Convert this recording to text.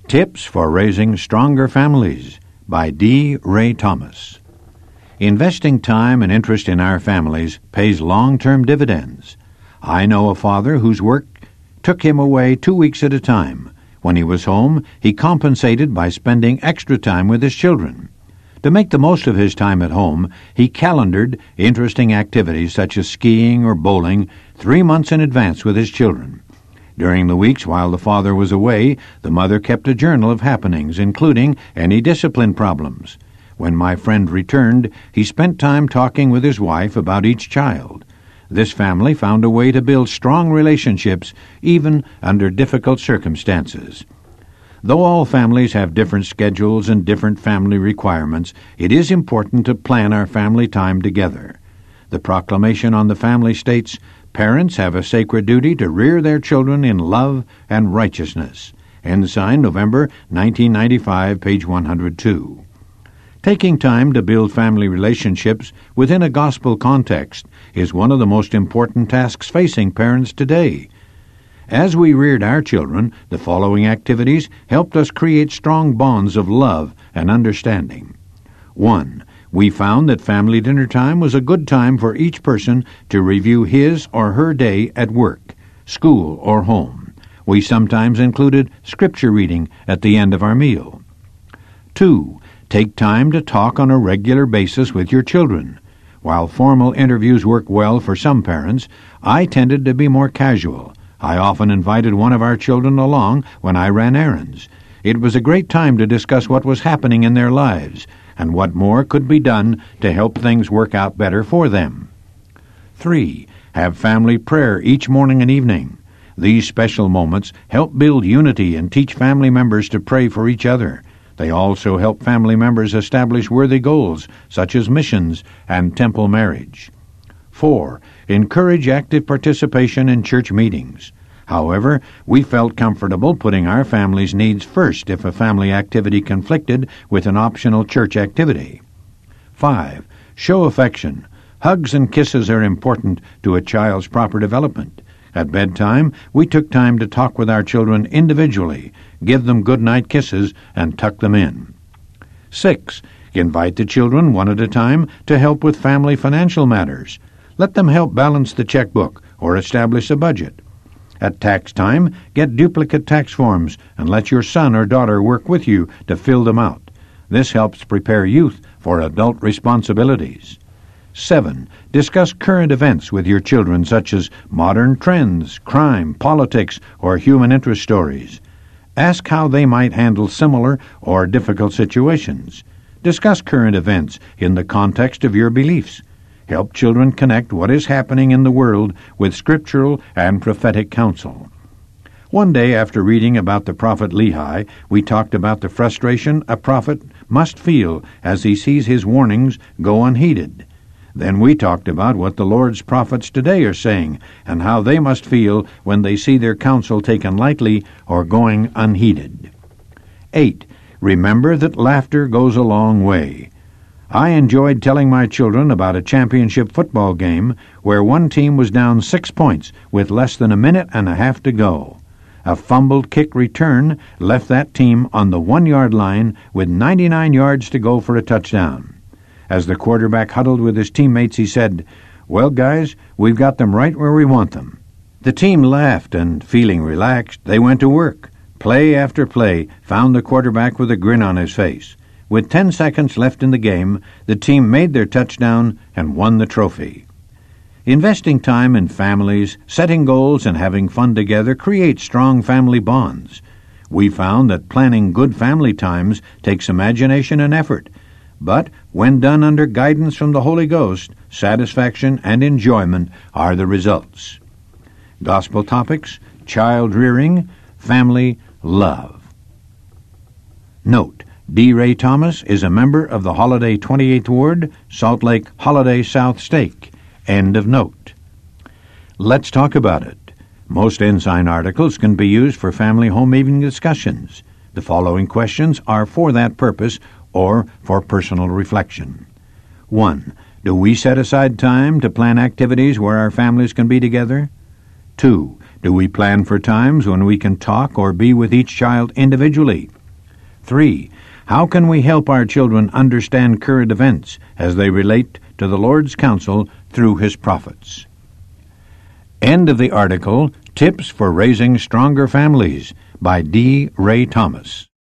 Tips for Raising Stronger Families by D. Ray Thomas. Investing time and interest in our families pays long-term dividends. I know a father whose work took him away 2 weeks at a time. When he was home, he compensated by spending extra time with his children. To make the most of his time at home, he calendared interesting activities such as skiing or bowling 3 months in advance with his children. During the weeks while the father was away, the mother kept a journal of happenings, including any discipline problems. When my friend returned, he spent time talking with his wife about each child. This family found a way to build strong relationships even under difficult circumstances. Though all families have different schedules and different family requirements, it is important to plan our family time together. The proclamation on the family states, "Parents have a sacred duty to rear their children in love and righteousness." Ensign, November 1995, page 102. Taking time to build family relationships within a gospel context is one of the most important tasks facing parents today. As we reared our children, the following activities helped us create strong bonds of love and understanding. 1. We found that family dinner time was a good time for each person to review his or her day at work, school, or home. We sometimes included scripture reading at the end of our meal. 2. Take time to talk on a regular basis with your children. While formal interviews work well for some parents, I tended to be more casual. I often invited one of our children along when I ran errands. It was a great time to discuss what was happening in their lives and what more could be done to help things work out better for them. 3. Have family prayer each morning and evening. These special moments help build unity and teach family members to pray for each other. They also help family members establish worthy goals, such as missions and temple marriage. 4. Encourage active participation in church meetings. However, we felt comfortable putting our family's needs first if a family activity conflicted with an optional church activity. 5. Show affection. Hugs and kisses are important to a child's proper development. At bedtime, we took time to talk with our children individually, give them good-night kisses, and tuck them in. 6. Invite the children one at a time to help with family financial matters. Let them help balance the checkbook or establish a budget. At tax time, get duplicate tax forms and let your son or daughter work with you to fill them out. This helps prepare youth for adult responsibilities. 7. Discuss current events with your children such as modern trends, crime, politics, or human interest stories. Ask how they might handle similar or difficult situations. Discuss current events in the context of your beliefs. Help children connect what is happening in the world with scriptural and prophetic counsel. One day after reading about the prophet Lehi, we talked about the frustration a prophet must feel as he sees his warnings go unheeded. Then we talked about what the Lord's prophets today are saying and how they must feel when they see their counsel taken lightly or going unheeded. 8. Remember that laughter goes a long way. I enjoyed telling my children about a championship football game where one team was down 6 points with less than a minute and a half to go. A fumbled kick return left that team on the 1-yard line with 99 yards to go for a touchdown. As the quarterback huddled with his teammates, he said, "Well, guys, we've got them right where we want them." The team laughed, and feeling relaxed, they went to work. Play after play found the quarterback with a grin on his face. With 10 seconds left in the game, the team made their touchdown and won the trophy. Investing time in families, setting goals, and having fun together creates strong family bonds. We found that planning good family times takes imagination and effort, but when done under guidance from the Holy Ghost, satisfaction and enjoyment are the results. Gospel topics: child rearing, family, love. Note: D. Ray Thomas is a member of the Holiday 28th Ward, Salt Lake Holiday South Stake. End of note. Let's talk about it. Most Ensign articles can be used for family home evening discussions. The following questions are for that purpose or for personal reflection. 1. Do we set aside time to plan activities where our families can be together? 2. Do we plan for times when we can talk or be with each child individually? 3. How can we help our children understand current events as they relate to the Lord's counsel through His prophets? End of the article, Tips for Raising Stronger Families by D. Ray Thomas.